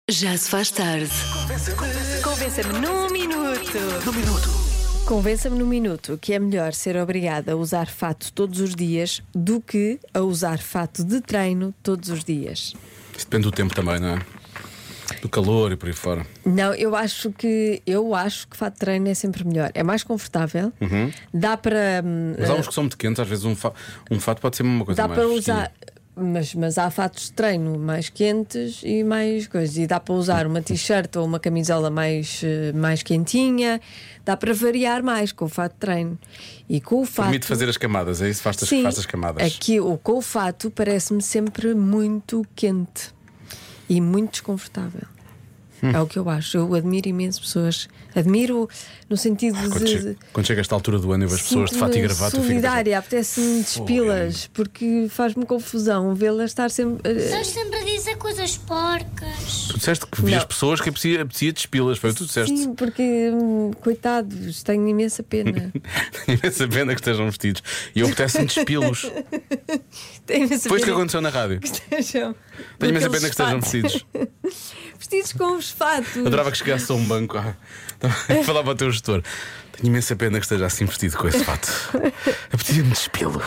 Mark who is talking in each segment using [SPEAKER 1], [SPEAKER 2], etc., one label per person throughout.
[SPEAKER 1] Já se faz tarde.
[SPEAKER 2] Convença-me num minuto. Convença-me num minuto que é melhor ser obrigada a usar fato todos os dias do que a usar fato de treino todos os dias.
[SPEAKER 3] Isso depende do tempo também, não é? Do calor e por aí fora.
[SPEAKER 2] Não, eu acho que fato de treino é sempre melhor. É mais confortável. Dá para.
[SPEAKER 3] Mas há uns que são muito quentes, às vezes um fato pode ser uma coisa
[SPEAKER 2] Dá
[SPEAKER 3] mais
[SPEAKER 2] para
[SPEAKER 3] festiva.
[SPEAKER 2] usar. Mas há fatos de treino mais quentes e mais coisas. E dá para usar uma t-shirt ou uma camisola mais quentinha. Dá para variar mais com o fato de treino. E com o fato.
[SPEAKER 3] Permite fazer as camadas, é isso? Faz as camadas.
[SPEAKER 2] Aqui, com o fato parece-me sempre muito quente e muito desconfortável. É o que eu acho. Eu admiro imenso pessoas. Admiro no sentido de.
[SPEAKER 3] Quando chega a esta altura do ano e as pessoas de fato e gravata,
[SPEAKER 2] solidária, apetece-me despi-las, porque faz-me confusão vê-las estar sempre.
[SPEAKER 4] Estás sempre a dizer coisas porcas.
[SPEAKER 3] Tu disseste que vias
[SPEAKER 2] Não.
[SPEAKER 3] pessoas que apetecia despilas, foi o que tu disseste.
[SPEAKER 2] Sim, porque, coitados, tenho imensa pena.
[SPEAKER 3] Tenho imensa pena que estejam vestidos. E eu apetece-me despilos.
[SPEAKER 2] Tenho imensa
[SPEAKER 3] Foi isso que
[SPEAKER 2] pena
[SPEAKER 3] aconteceu na rádio.
[SPEAKER 2] que estejam.
[SPEAKER 3] Tenho imensa
[SPEAKER 2] aqueles
[SPEAKER 3] pena que estejam
[SPEAKER 2] fatos.
[SPEAKER 3] vestidos.
[SPEAKER 2] Vestidos com os fatos.
[SPEAKER 3] Adorava que chegasse a um banco. Falava ao teu gestor. Tenho imensa pena que esteja assim vestido com esse fato. Apetecia-me despilo.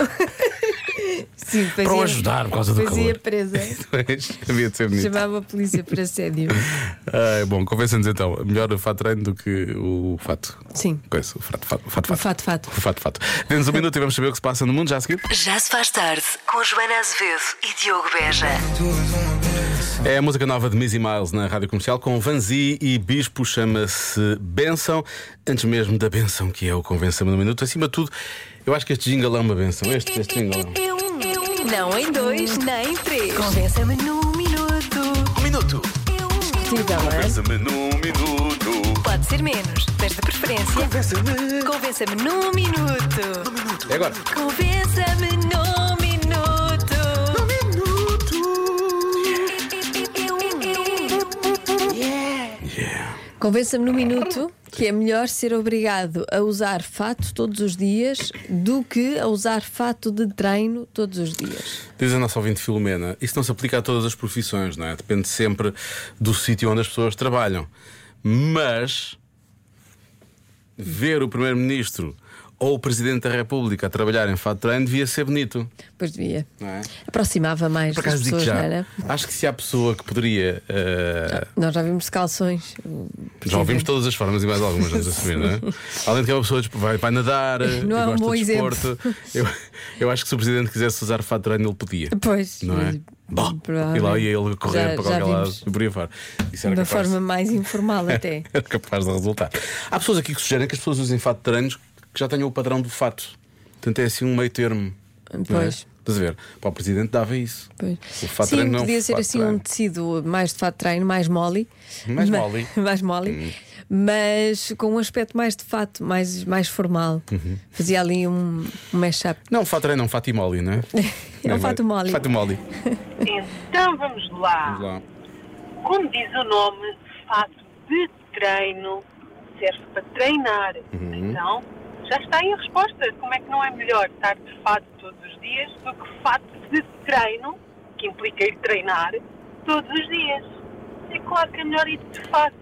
[SPEAKER 2] Sim,
[SPEAKER 3] Para o ajudar por causa do
[SPEAKER 2] fazia
[SPEAKER 3] calor.
[SPEAKER 2] presa.
[SPEAKER 3] Havia de ser bonito.
[SPEAKER 2] Chamava a polícia para assédio.
[SPEAKER 3] Bom, convença-nos então. Melhor o fato treino do que o fato.
[SPEAKER 2] Sim.
[SPEAKER 3] Coisa, o fato.
[SPEAKER 2] O fato.
[SPEAKER 3] O fato. Dê-nos um minuto e vamos saber o que se passa no mundo já a seguir.
[SPEAKER 1] Já se faz tarde com Joana Azevedo e Diogo Beja.
[SPEAKER 3] É a música nova de Missy Miles na Rádio Comercial com Vanzi e Bispo, chama-se Bênção. Antes mesmo da bênção, que é o Convença-me no Minuto. Acima de tudo, eu acho que este jingle é uma bênção. Este jingle.
[SPEAKER 2] Não em dois, nem em três. Convença-me num minuto.
[SPEAKER 3] Um minuto.
[SPEAKER 2] Possível, não é?
[SPEAKER 3] Convença-me num minuto.
[SPEAKER 2] Pode ser menos, mas de preferência. Convença-me num minuto.
[SPEAKER 3] É agora.
[SPEAKER 2] Convença-me num minuto. Convença-me num minuto que é melhor ser obrigado a usar fato todos os dias do que a usar fato de treino todos os dias.
[SPEAKER 3] Diz a nossa ouvinte Filomena, isso não se aplica a todas as profissões, não é? Depende sempre do sítio onde as pessoas trabalham. Mas ver o Primeiro-Ministro ou o Presidente da República a trabalhar em fato de treino devia ser bonito,
[SPEAKER 2] Pois devia.
[SPEAKER 3] não é?
[SPEAKER 2] Aproximava mais
[SPEAKER 3] Por
[SPEAKER 2] das
[SPEAKER 3] acaso digo
[SPEAKER 2] pessoas,
[SPEAKER 3] já,
[SPEAKER 2] não era?
[SPEAKER 3] acho que se há pessoa que poderia
[SPEAKER 2] Nós já vimos calções.
[SPEAKER 3] já ouvimos todas as formas e mais algumas, vamos assumir, não é? Além de que é uma pessoa que vai nadar,
[SPEAKER 2] Não é um
[SPEAKER 3] gosta
[SPEAKER 2] bom
[SPEAKER 3] de
[SPEAKER 2] exemplo.
[SPEAKER 3] desporto. Eu acho que se o Presidente quisesse usar fato de treino, ele podia.
[SPEAKER 2] Pois.
[SPEAKER 3] Não é? E lá ia ele correr para qualquer lado e por aí fora. Isso era
[SPEAKER 2] De uma
[SPEAKER 3] capaz,
[SPEAKER 2] forma mais informal até.
[SPEAKER 3] era capaz de resultar. Há pessoas aqui que sugerem que as pessoas usem fato de treinos que já tenham o padrão do fato. Portanto, é assim um meio termo. Não é?
[SPEAKER 2] Pois.
[SPEAKER 3] Estás a ver? Para o Presidente dava isso.
[SPEAKER 2] Pois.
[SPEAKER 3] O fato de
[SPEAKER 2] Sim,
[SPEAKER 3] treino não é um
[SPEAKER 2] podia ser
[SPEAKER 3] fato de
[SPEAKER 2] assim
[SPEAKER 3] treino.
[SPEAKER 2] um tecido mais de fato de treino, mais mole.
[SPEAKER 3] Mais mole.
[SPEAKER 2] Mais mole. Mas com um aspecto mais de fato, mais formal. Fazia ali um mashup.
[SPEAKER 3] Não, fato de treino, não, fato e mole, não é?
[SPEAKER 2] É um fato mole.
[SPEAKER 3] Fato mole.
[SPEAKER 5] Então vamos lá.
[SPEAKER 3] Vamos lá.
[SPEAKER 5] Como diz o nome, fato de treino serve para treinar. Então, já está aí a resposta. Como é que não é melhor estar de fato todos os dias do que fato de treino, que implica ir treinar, todos os dias? É claro que é melhor ir de fato.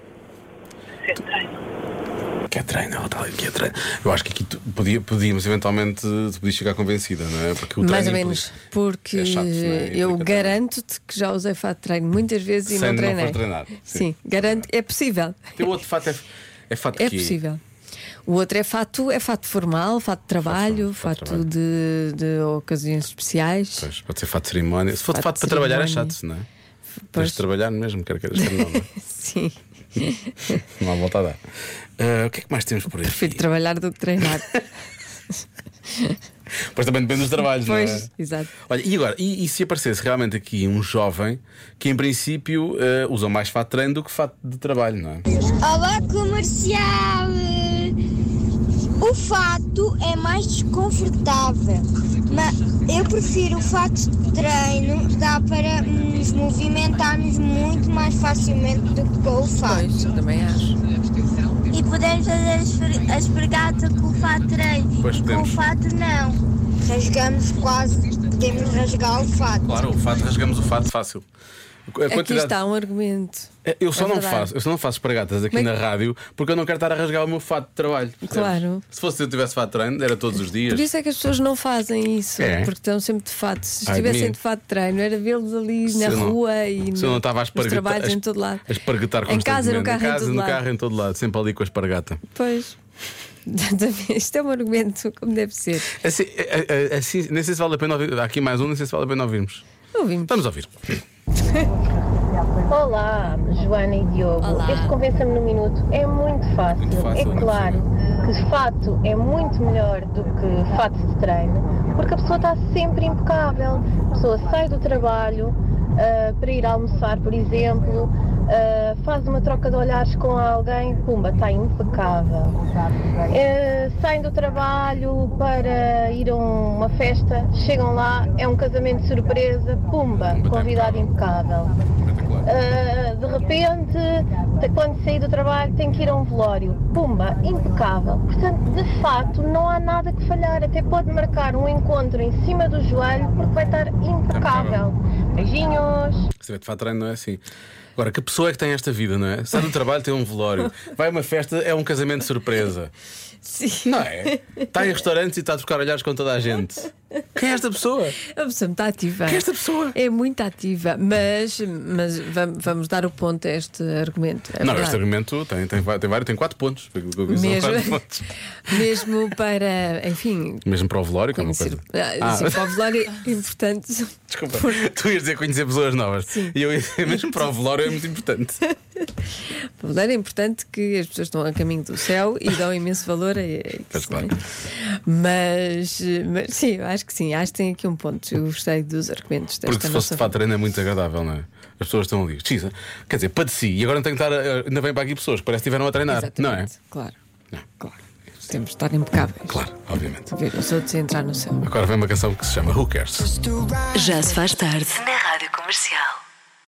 [SPEAKER 5] Ser treino.
[SPEAKER 3] Que é treino, ela está ali, que é treino. Eu acho que aqui podíamos eventualmente tu podias chegar convencida, não é? Porque o
[SPEAKER 2] Mais ou
[SPEAKER 3] treino
[SPEAKER 2] menos. Porque
[SPEAKER 3] é chato, não é?
[SPEAKER 2] eu
[SPEAKER 3] Implica
[SPEAKER 2] garanto-te que já usei fato de treino muitas vezes e
[SPEAKER 3] Sem
[SPEAKER 2] não
[SPEAKER 3] não
[SPEAKER 2] treinei.
[SPEAKER 3] for treinar.
[SPEAKER 2] Sim, garanto. É possível.
[SPEAKER 3] O outro fato é fato
[SPEAKER 2] É
[SPEAKER 3] quê?
[SPEAKER 2] possível. O outro é fato formal, fato de trabalho,
[SPEAKER 3] Fato de
[SPEAKER 2] fato de ocasiões especiais.
[SPEAKER 3] Pois, pode ser fato de cerimónia. Se for de
[SPEAKER 2] Fato
[SPEAKER 3] fato
[SPEAKER 2] de
[SPEAKER 3] para trabalhar é
[SPEAKER 2] cerimónia.
[SPEAKER 3] chato, não é?
[SPEAKER 2] Pois.
[SPEAKER 3] Tens de trabalhar mesmo, quer queiras, quer não.
[SPEAKER 2] Sim,
[SPEAKER 3] Não há volta a dar. O que é que mais temos por aí?
[SPEAKER 2] prefiro trabalhar do que treinar.
[SPEAKER 3] Pois também depende dos trabalhos, não é?
[SPEAKER 2] Pois, exato.
[SPEAKER 3] Olha, e agora, e se aparecesse realmente aqui um jovem que em princípio usa mais fato de treino do que fato de trabalho, não é?
[SPEAKER 4] Olá, comercial! O fato é mais desconfortável, mas eu prefiro o fato de treino, dá para nos movimentarmos muito mais facilmente do que com o fato.
[SPEAKER 2] Pois, também acho.
[SPEAKER 4] E podemos fazer a esfregata com o fato de treino,
[SPEAKER 3] Pois
[SPEAKER 4] com o
[SPEAKER 3] podemos.
[SPEAKER 4] fato não. Rasgamos quase, podemos rasgar o fato.
[SPEAKER 3] Claro, o fato, rasgamos o fato fácil.
[SPEAKER 2] Aqui está um argumento.
[SPEAKER 3] Eu só
[SPEAKER 2] É
[SPEAKER 3] não
[SPEAKER 2] verdade.
[SPEAKER 3] faço espargatas aqui na rádio porque eu não quero estar a rasgar o meu fato de trabalho. percebes?
[SPEAKER 2] Claro.
[SPEAKER 3] Se fosse eu tivesse fato de treino, era todos os dias.
[SPEAKER 2] Por isso é que as pessoas não fazem isso,
[SPEAKER 3] É?
[SPEAKER 2] porque estão sempre de fato. Se
[SPEAKER 3] Ai,
[SPEAKER 2] estivessem
[SPEAKER 3] mim.
[SPEAKER 2] de fato de treino, era vê-los ali
[SPEAKER 3] Se
[SPEAKER 2] na
[SPEAKER 3] eu não-
[SPEAKER 2] rua e
[SPEAKER 3] Se eu não estava a
[SPEAKER 2] nos trabalhos em todo lado.
[SPEAKER 3] a espargatar
[SPEAKER 2] Em casa, no
[SPEAKER 3] constantemente.
[SPEAKER 2] carro,
[SPEAKER 3] Em
[SPEAKER 2] em
[SPEAKER 3] casa,
[SPEAKER 2] todo
[SPEAKER 3] no
[SPEAKER 2] lado.
[SPEAKER 3] carro, em todo lado, sempre ali com a espargata.
[SPEAKER 2] Pois. Isto é um argumento como deve ser.
[SPEAKER 3] Assim, nem sei se vale a pena ouvir. Há aqui mais um, nem sei se vale a pena ouvirmos.
[SPEAKER 2] Ouvimos.
[SPEAKER 3] Vamos ouvir.
[SPEAKER 6] Olá, Joana e Diogo.
[SPEAKER 2] Olá.
[SPEAKER 6] Este Convença-me no Minuto é muito fácil.
[SPEAKER 3] Muito fácil,
[SPEAKER 6] É claro que fato é muito melhor do que fato de treino, porque a pessoa está sempre impecável. A pessoa sai do trabalho para ir almoçar, por exemplo, faz uma troca de olhares com alguém, pumba, está impecável. Saem do trabalho para ir a uma festa, chegam lá, é um casamento de surpresa, pumba, convidado impecável. De repente, quando sair do trabalho, tem que ir a um velório, pumba, impecável. Portanto, de facto, não há nada que falhar, até pode marcar um encontro em cima do joelho, porque vai estar impecável. Beijinhos!
[SPEAKER 3] Se de fato treino não é assim. Agora, que pessoa é que tem esta vida, não é? Sai do trabalho, tem um velório. Vai a uma festa, é um casamento de surpresa.
[SPEAKER 2] Sim.
[SPEAKER 3] Não é? Está em restaurantes e está a trocar olhares com toda a gente. Quem é esta pessoa?
[SPEAKER 2] A pessoa muito ativa.
[SPEAKER 3] Quem é esta pessoa?
[SPEAKER 2] É muito ativa, mas vamos dar o ponto a este argumento. É
[SPEAKER 3] Não,
[SPEAKER 2] verdade.
[SPEAKER 3] este argumento tem vários, tem 4 pontos. São
[SPEAKER 2] Mesmo,
[SPEAKER 3] 4 pontos.
[SPEAKER 2] mesmo para, enfim,
[SPEAKER 3] Mesmo para o velório, que é uma
[SPEAKER 2] conhecer.
[SPEAKER 3] coisa.
[SPEAKER 2] Sim, para o velório é importante.
[SPEAKER 3] Desculpa, tu ias dizer conhecer pessoas novas.
[SPEAKER 2] Sim.
[SPEAKER 3] E eu ia dizer, mesmo para o velório é muito importante.
[SPEAKER 2] Para o velório é importante que as pessoas estão a caminho do céu e dão imenso valor a isso.
[SPEAKER 3] Pois claro.
[SPEAKER 2] não é? Mas sim, eu acho que sim, acho que tem aqui um ponto. Eu gostei dos argumentos desta
[SPEAKER 3] Porque se fosse de fato treino é muito desagradável, não é? As pessoas estão ali, Xisa, quer dizer, padeci e agora não tenho que estar. Ainda vem para aqui pessoas que parece que estiveram a treinar,
[SPEAKER 2] Exatamente,
[SPEAKER 3] não é?
[SPEAKER 2] Claro,
[SPEAKER 3] Não.
[SPEAKER 2] claro. Temos de estar impecáveis.
[SPEAKER 3] Claro, obviamente.
[SPEAKER 2] Ver os outros entrar no céu.
[SPEAKER 3] Agora vem uma canção que se chama Who Cares?
[SPEAKER 1] Já se faz tarde na Rádio Comercial.